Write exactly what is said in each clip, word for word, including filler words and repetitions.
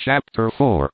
Chapter four.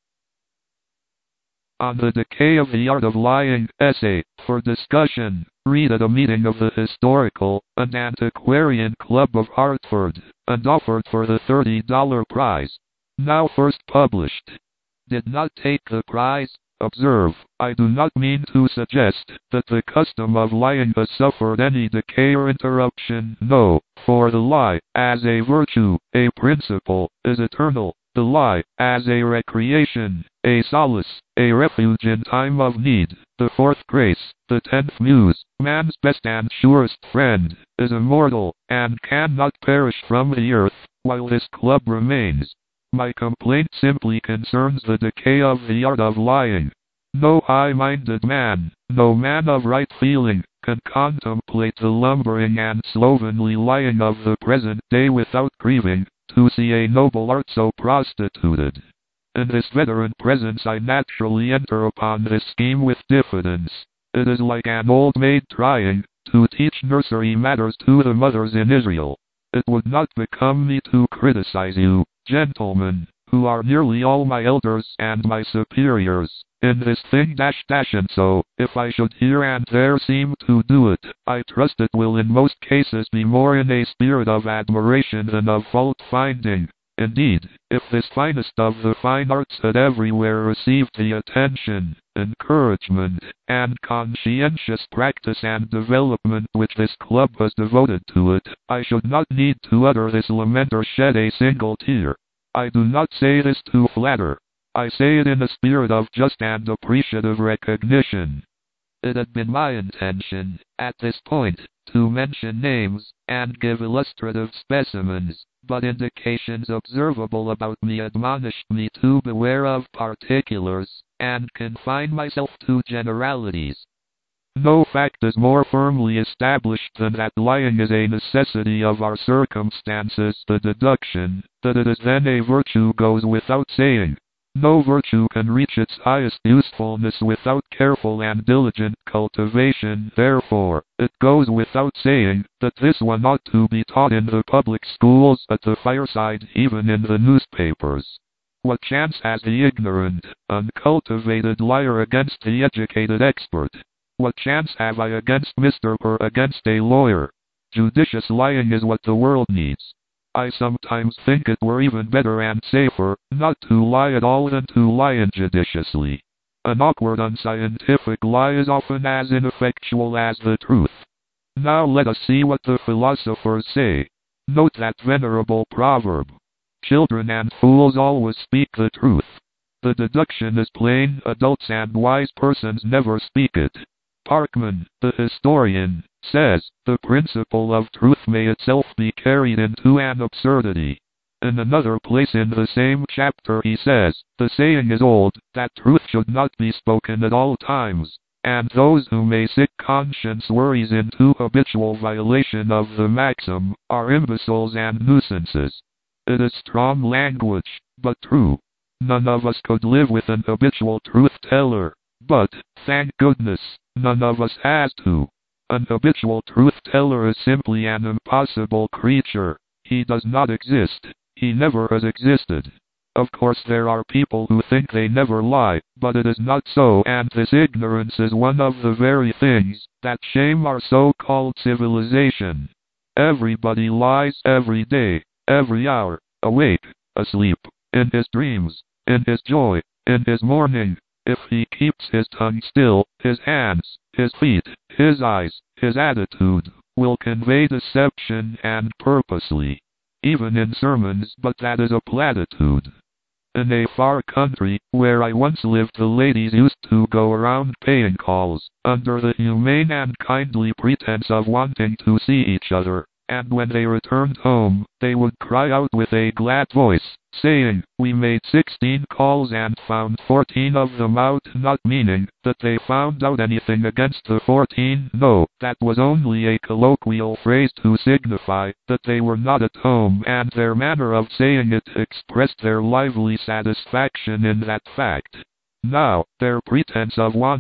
On the Decay of the Art of Lying, essay, for discussion, read at a meeting of the Historical and Antiquarian Club of Hartford, and offered for the thirty dollar prize. Now first published. Did not take the prize. Observe, I do not mean to suggest that the custom of lying has suffered any decay or interruption. No, for the lie, as a virtue, a principle, is eternal. The lie, as a recreation, a solace, a refuge in time of need, the fourth grace, the tenth muse, man's best and surest friend, is immortal, and cannot perish from the earth, while this club remains. My complaint simply concerns the decay of the art of lying. No high-minded man, no man of right feeling, can contemplate the lumbering and slovenly lying of the present day without grieving to see a noble art so prostituted. In this veteran presence I naturally enter upon this scheme with diffidence. It is like an old maid trying to teach nursery matters to the mothers in Israel. It would not become me to criticize you, gentlemen, who are nearly all my elders and my superiors, in this thing dash dash and so, if I should here and there seem to do it, I trust it will in most cases be more in a spirit of admiration than of fault-finding. Indeed, if this finest of the fine arts had everywhere received the attention, encouragement, and conscientious practice and development which this club has devoted to it, I should not need to utter this lament or shed a single tear. I do not say this to flatter. I say it in a spirit of just and appreciative recognition. It had been my intention, at this point, to mention names, and give illustrative specimens, but indications observable about me admonished me to beware of particulars, and confine myself to generalities. No fact is more firmly established than that lying is a necessity of our circumstances. The deduction that it is then a virtue goes without saying. No virtue can reach its highest usefulness without careful and diligent cultivation. Therefore, it goes without saying that this one ought to be taught in the public schools, at the fireside, even in the newspapers. What chance has the ignorant, uncultivated liar against the educated expert? What chance have I against Mister or against a lawyer? Judicious lying is what the world needs. I sometimes think it were even better and safer not to lie at all than to lie injudiciously. An awkward, unscientific lie is often as ineffectual as the truth. Now let us see what the philosophers say. Note that venerable proverb. Children and fools always speak the truth. The deduction is plain. Adults and wise persons never speak it. Parkman, the historian, says, the principle of truth may itself be carried into an absurdity. In another place in the same chapter he says, the saying is old, that truth should not be spoken at all times, and those who may sick conscience worries into habitual violation of the maxim, are imbeciles and nuisances. It is strong language, but true. None of us could live with an habitual truth-teller, but, thank goodness, none of us has to. An habitual truth-teller is simply an impossible creature. He does not exist. He never has existed. Of course there are people who think they never lie, but it is not so, and this ignorance is one of the very things that shame our so-called civilization. Everybody lies every day, every hour, awake, asleep, in his dreams, in his joy, in his mourning. If he keeps his tongue still, his hands, his feet, his eyes, his attitude, will convey deception, and purposely. Even in sermons, but that is a platitude. In a far country, where I once lived, the ladies used to go around paying calls, under the humane and kindly pretense of wanting to see each other, and when they returned home, they would cry out with a glad voice, saying, we made sixteen calls and found fourteen of them out, not meaning that they found out anything against the fourteen. No, that was only a colloquial phrase to signify that they were not at home, and their manner of saying it expressed their lively satisfaction in that fact. Now, their pretense of wanting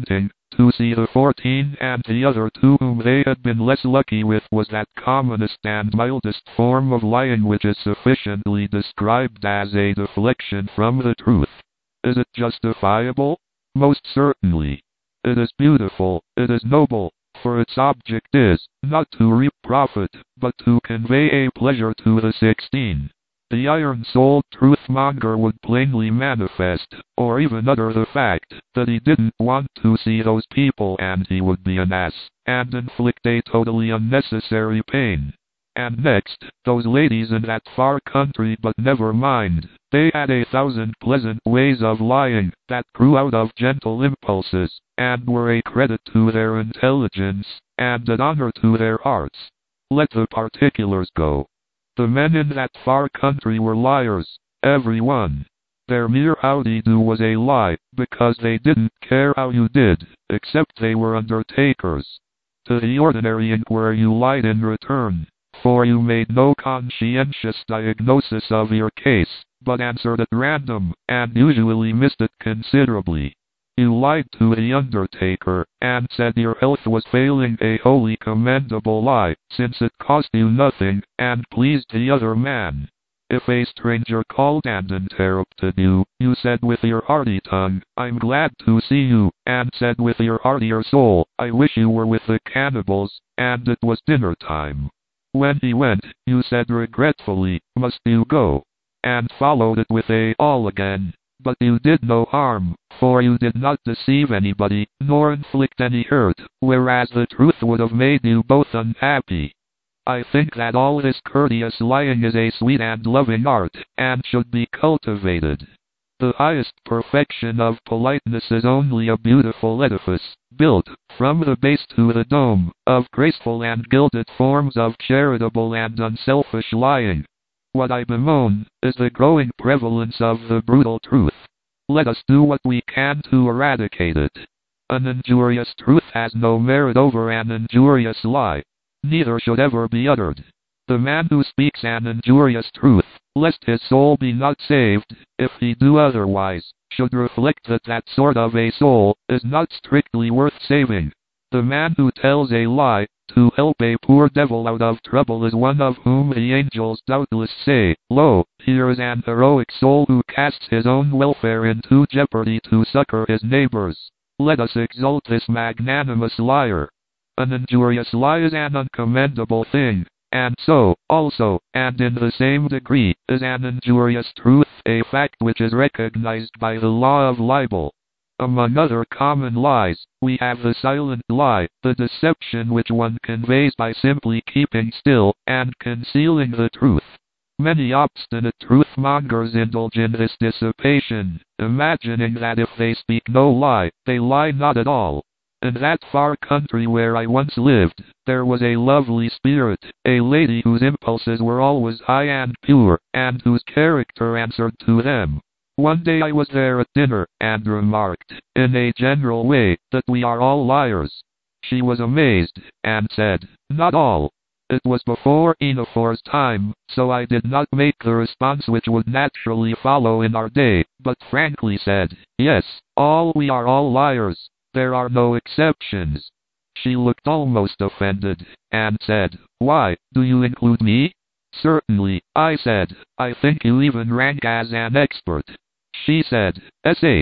to see the fourteen, and the other two whom they had been less lucky with was that commonest and mildest form of lying which is sufficiently described as a deflection from the truth. Is it justifiable? Most certainly. It is beautiful, it is noble, for its object is, not to reap profit, but to convey a pleasure to the sixteen. The iron-souled truth-monger would plainly manifest, or even utter the fact, that he didn't want to see those people, and he would be an ass, and inflict a totally unnecessary pain. And next, those ladies in that far country, but never mind, they had a thousand pleasant ways of lying, that grew out of gentle impulses, and were a credit to their intelligence, and an honor to their hearts. Let the particulars go. The men in that far country were liars, every one. Their mere howdy-do was a lie, because they didn't care how you did, except they were undertakers. To the ordinary inquiry you lied in return, for you made no conscientious diagnosis of your case, but answered at random, and usually missed it considerably. You lied to the undertaker, and said your health was failing, a wholly commendable lie, since it cost you nothing, and pleased the other man. If a stranger called and interrupted you, you said with your hearty tongue, I'm glad to see you, and said with your heartier soul, I wish you were with the cannibals, and it was dinner time. When he went, you said regretfully, must you go? And followed it with a all again. But you did no harm, for you did not deceive anybody, nor inflict any hurt, whereas the truth would have made you both unhappy. I think that all this courteous lying is a sweet and loving art, and should be cultivated. The highest perfection of politeness is only a beautiful edifice, built, from the base to the dome, of graceful and gilded forms of charitable and unselfish lying. What I bemoan is the growing prevalence of the brutal truth. Let us do what we can to eradicate it. An injurious truth has no merit over an injurious lie. Neither should ever be uttered. The man who speaks an injurious truth, lest his soul be not saved, if he do otherwise, should reflect that that sort of a soul is not strictly worth saving. The man who tells a lie, to help a poor devil out of trouble, is one of whom the angels doubtless say, Lo, here is an heroic soul who casts his own welfare into jeopardy to succor his neighbors. Let us exalt this magnanimous liar. An injurious lie is an uncommendable thing, and so, also, and in the same degree, is an injurious truth, a fact which is recognized by the law of libel. Among other common lies, we have the silent lie, the deception which one conveys by simply keeping still, and concealing the truth. Many obstinate truth-mongers indulge in this dissipation, imagining that if they speak no lie, they lie not at all. In that far country where I once lived, there was a lovely spirit, a lady whose impulses were always high and pure, and whose character answered to them. One day I was there at dinner, and remarked, in a general way, that we are all liars. She was amazed, and said, not all. It was before Enophor's time, so I did not make the response which would naturally follow in our day, but frankly said, yes, all we are all liars. There are no exceptions. She looked almost offended, and said, why, do you include me? Certainly, I said, I think you even rank as an expert. She said, sh,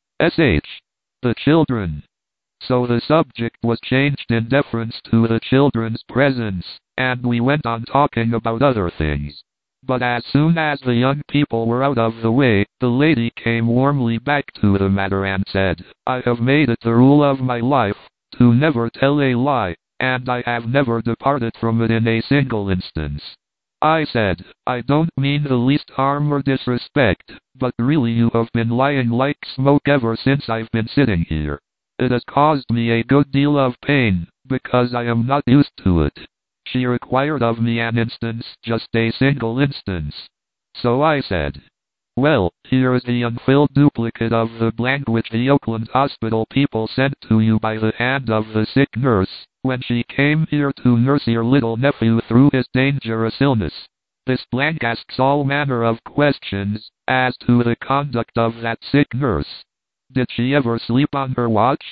sh, the children. So the subject was changed in deference to the children's presence, and we went on talking about other things. But as soon as the young people were out of the way, the lady came warmly back to the matter and said, I have made it the rule of my life, to never tell a lie, and I have never departed from it in a single instance. I said, I don't mean the least harm or disrespect, but really you have been lying like smoke ever since I've been sitting here. It has caused me a good deal of pain, because I am not used to it. She required of me an instance, just a single instance. So I said, well, here is the unfilled duplicate of the blank which the Oakland Hospital people sent to you by the hand of the sick nurse, when she came here to nurse your little nephew through his dangerous illness. This blank asks all manner of questions, as to the conduct of that sick nurse. Did she ever sleep on her watch?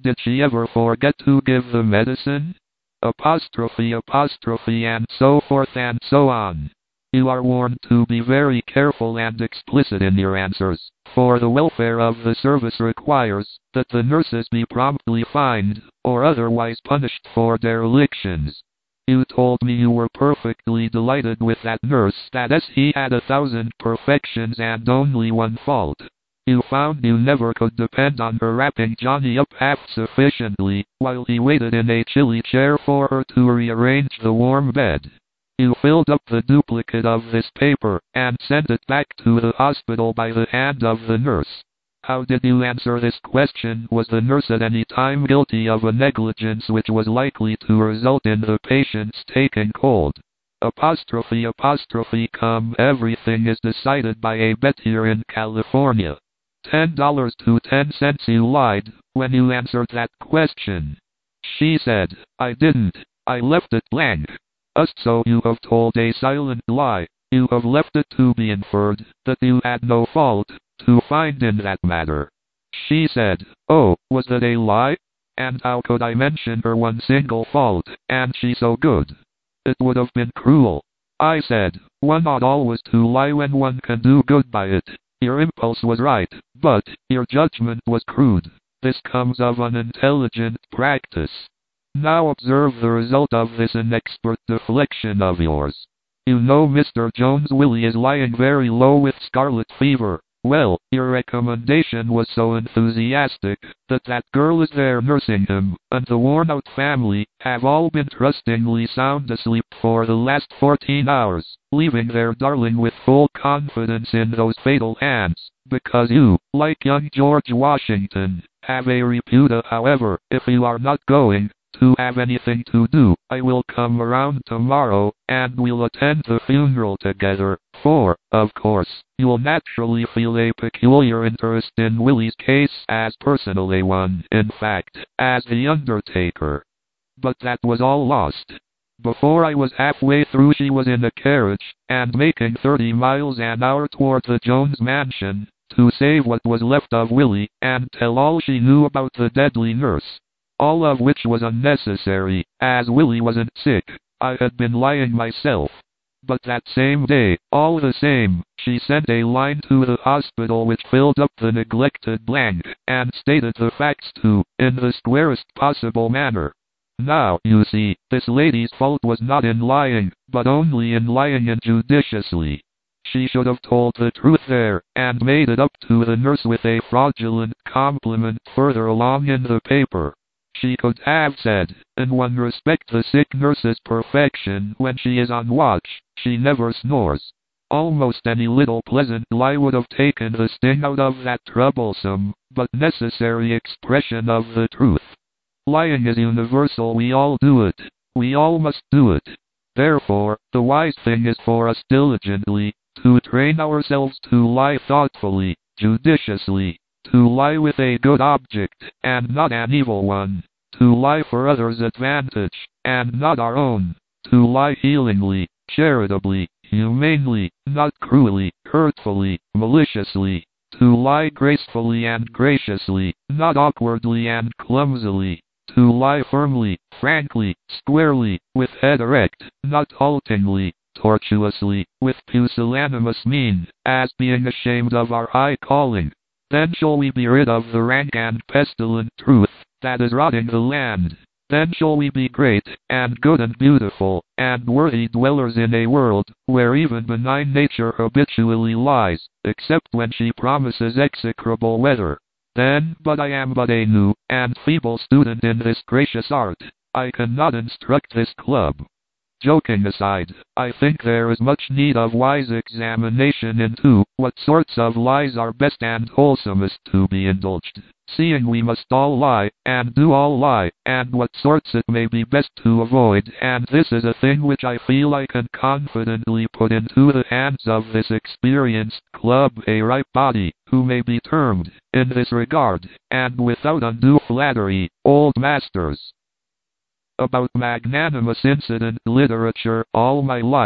Did she ever forget to give the medicine? Apostrophe apostrophe and so forth and so on. You are warned to be very careful and explicit in your answers, for the welfare of the service requires that the nurses be promptly fined, or otherwise punished for derelictions. You told me you were perfectly delighted with that nurse, that as he had a thousand perfections and only one fault. You found you never could depend on her wrapping Johnny up half sufficiently, while he waited in a chilly chair for her to rearrange the warm bed. You filled up the duplicate of this paper, and sent it back to the hospital by the hand of the nurse. How did you answer this question? Was the nurse at any time guilty of a negligence which was likely to result in the patient's taking cold? Apostrophe apostrophe come. Everything is decided by a bet here in California. Ten dollars to ten cents. You lied when you answered that question. She said, I didn't. I left it blank. Us, so you have told a silent lie. You have left it to be inferred that you had no fault to find in that matter. She said, oh, was that a lie? And how could I mention her one single fault, and she so good? It would have been cruel. I said, one ought always to lie when one can do good by it. Your impulse was right, but your judgment was crude. This comes of unintelligent practice. Now observe the result of this inexpert deflection of yours. You know Mister Jones Willie is lying very low with scarlet fever. Well, your recommendation was so enthusiastic that that girl is there nursing him, and the worn-out family have all been trustingly sound asleep for the last fourteen hours, leaving their darling with full confidence in those fatal hands, because you, like young George Washington, have a repute. However, if you are not going to have anything to do, I will come around tomorrow, and we'll attend the funeral together, for, of course, you'll naturally feel a peculiar interest in Willie's case as personally one, in fact, as the undertaker. But that was all lost. Before I was halfway through she was in a carriage, and making thirty miles an hour toward the Jones mansion, to save what was left of Willie, and tell all she knew about the deadly nurse. All of which was unnecessary, as Willie wasn't sick. I had been lying myself. But that same day, all the same, she sent a line to the hospital which filled up the neglected blank, and stated the facts too, in the squarest possible manner. Now, you see, this lady's fault was not in lying, but only in lying injudiciously. She should have told the truth there, and made it up to the nurse with a fraudulent compliment further along in the paper. She could have said, in one respect the sick nurse's perfection when she is on watch, she never snores. Almost any little pleasant lie would have taken the sting out of that troublesome, but necessary expression of the truth. Lying is universal, we all do it. We all must do it. Therefore, the wise thing is for us diligently to train ourselves to lie thoughtfully, judiciously, to lie with a good object, and not an evil one, to lie for others' advantage, and not our own, to lie healingly, charitably, humanely, not cruelly, hurtfully, maliciously, to lie gracefully and graciously, not awkwardly and clumsily, to lie firmly, frankly, squarely, with head erect, not haltingly, tortuously, with pusillanimous mien, as being ashamed of our high calling. Then shall we be rid of the rank and pestilent truth that is rotting the land. Then shall we be great, and good and beautiful, and worthy dwellers in a world where even benign nature habitually lies, except when she promises execrable weather. Then, but I am but a new and feeble student in this gracious art. I cannot instruct this club. Joking aside, I think there is much need of wise examination into what sorts of lies are best and wholesomest to be indulged, seeing we must all lie, and do all lie, and what sorts it may be best to avoid, and this is a thing which I feel I can confidently put into the hands of this experienced club, a ripe body, who may be termed, in this regard, and without undue flattery, old masters. About magnanimous incident literature all my life,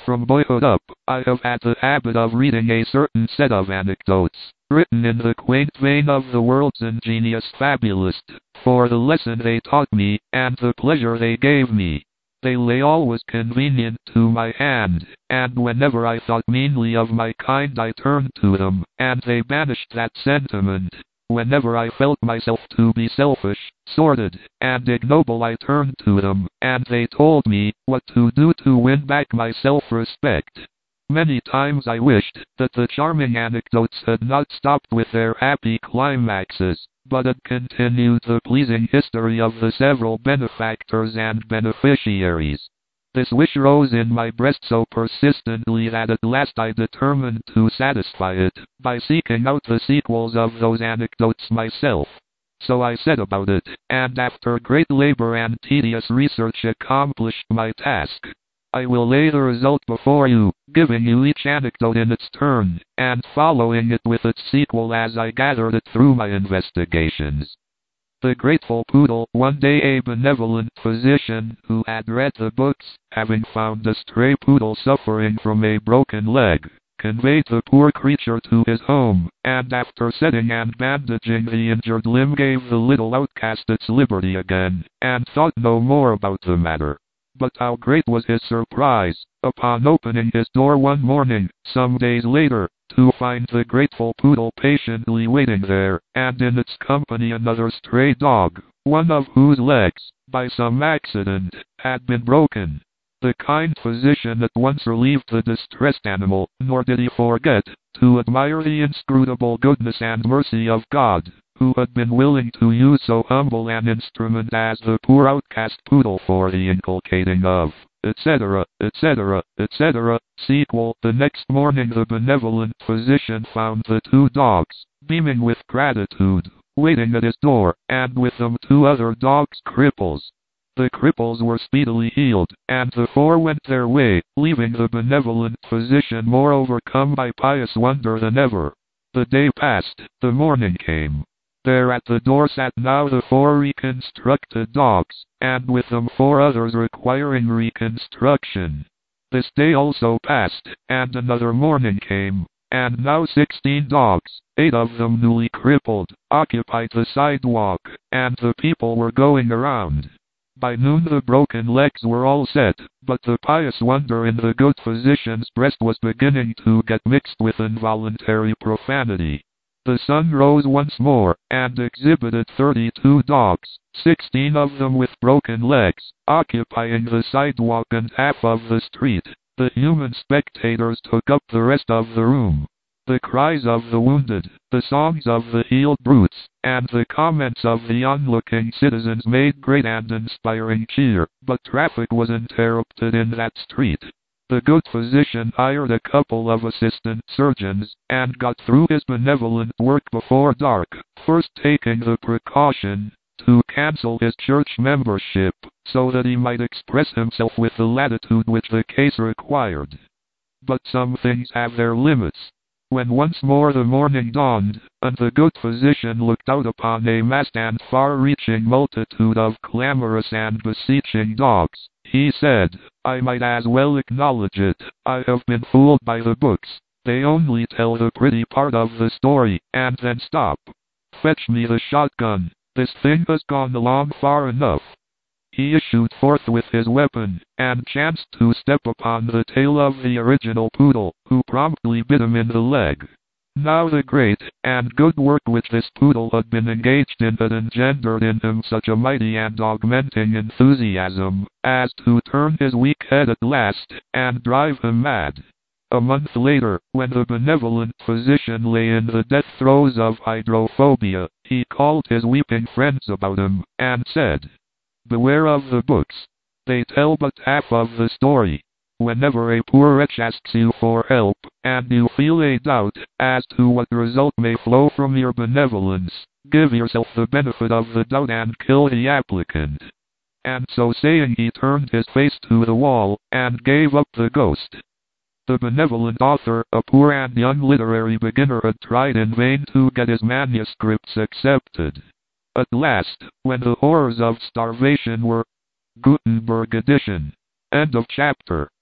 From boyhood up, I have had the habit of reading a certain set of anecdotes, written in the quaint vein of the world's ingenious fabulist, for the lesson they taught me, and the pleasure they gave me. They lay always convenient to my hand, and whenever I thought meanly of my kind I turned to them, and they banished that sentiment. Whenever I felt myself to be selfish, sordid, and ignoble I turned to them, and they told me what to do to win back my self-respect. Many times I wished that the charming anecdotes had not stopped with their happy climaxes, but had continued the pleasing history of the several benefactors and beneficiaries. This wish rose in my breast so persistently that at last I determined to satisfy it, by seeking out the sequels of those anecdotes myself. So I set about it, and after great labor and tedious research accomplished my task. I will lay the result before you, giving you each anecdote in its turn, and following it with its sequel as I gathered it through my investigations. The grateful poodle. One day a benevolent physician, who had read the books, having found a stray poodle suffering from a broken leg, conveyed the poor creature to his home, and after setting and bandaging the injured limb gave the little outcast its liberty again, and thought no more about the matter. But how great was his surprise, upon opening his door one morning, some days later, to find the grateful poodle patiently waiting there, and in its company another stray dog, one of whose legs, by some accident, had been broken. The kind physician at once relieved the distressed animal, nor did he forget to admire the inscrutable goodness and mercy of God, who had been willing to use so humble an instrument as the poor outcast poodle for the inculcating of, et cetera, et cetera, et cetera. Sequel. The next morning the benevolent physician found the two dogs, beaming with gratitude, waiting at his door, and with them two other dogs cripples. The cripples were speedily healed, and the four went their way, leaving the benevolent physician more overcome by pious wonder than ever. The day passed, the morning came. There at the door sat now the four reconstructed dogs, and with them four others requiring reconstruction. This day also passed, and another morning came, and now sixteen dogs, eight of them newly crippled, occupied the sidewalk, and the people were going around. By noon the broken legs were all set, but the pious wonder in the good physician's breast was beginning to get mixed with involuntary profanity. The sun rose once more, and exhibited thirty-two dogs, sixteen of them with broken legs, occupying the sidewalk and half of the street. The human spectators took up the rest of the room. The cries of the wounded, the songs of the healed brutes, and the comments of the onlooking citizens made great and inspiring cheer, but traffic was interrupted in that street. The good physician hired a couple of assistant surgeons, and got through his benevolent work before dark, first taking the precaution to cancel his church membership, so that he might express himself with the latitude which the case required. But some things have their limits. When once more the morning dawned, and the good physician looked out upon a vast and far-reaching multitude of clamorous and beseeching dogs, he said, "I might as well acknowledge it, I have been fooled by the books. They only tell the pretty part of the story, and then stop. Fetch me the shotgun, this thing has gone along far enough." He issued forth with his weapon, and chanced to step upon the tail of the original poodle, who promptly bit him in the leg. Now the great and good work which this poodle had been engaged in had engendered in him such a mighty and augmenting enthusiasm, as to turn his weak head at last, and drive him mad. A month later, when the benevolent physician lay in the death throes of hydrophobia, he called his weeping friends about him, and said, "Beware of the books. They tell but half of the story. Whenever a poor wretch asks you for help, and you feel a doubt as to what result may flow from your benevolence, give yourself the benefit of the doubt and kill the applicant." And so saying he turned his face to the wall, and gave up the ghost. The benevolent author, a poor and young literary beginner, had tried in vain to get his manuscripts accepted. At last, when the horrors of starvation were Gutenberg edition. End of chapter.